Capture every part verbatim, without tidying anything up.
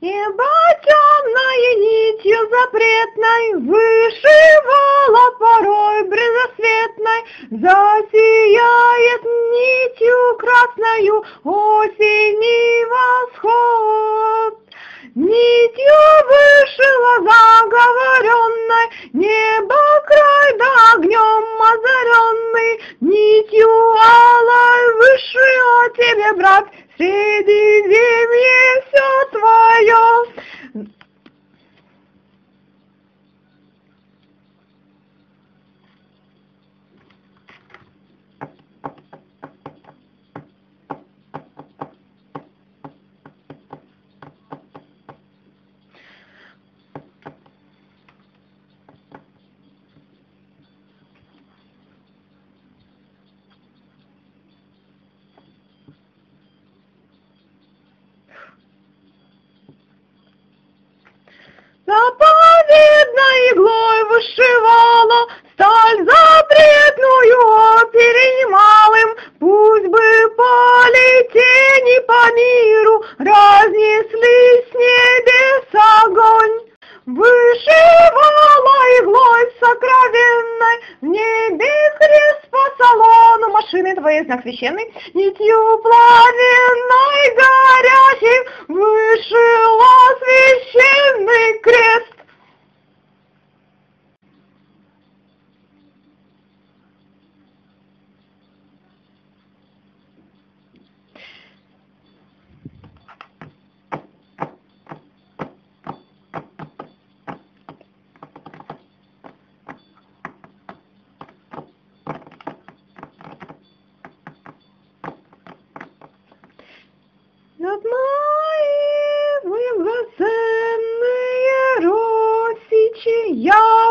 Небо темной нитью запретной вышивала порой брезосветной, засияет нитью красною осенний восход. Нитью вышила заговоренной небо край да огнем озаренный, нитью алой вышила тебе, брат, Средиземье все твое. Заповедной иглой вышивала, сталь запретную перенимал им, пусть бы полетени по миру разнеслись с небес огонь. Вышивала иглой сокровенной, в небе крест по салону машины твоей знак священный, нитью пламенной горячей вышила священный крест. Над мои драгоценные росичи я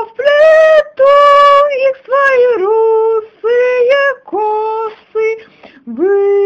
вплету их свои русые косы. Вы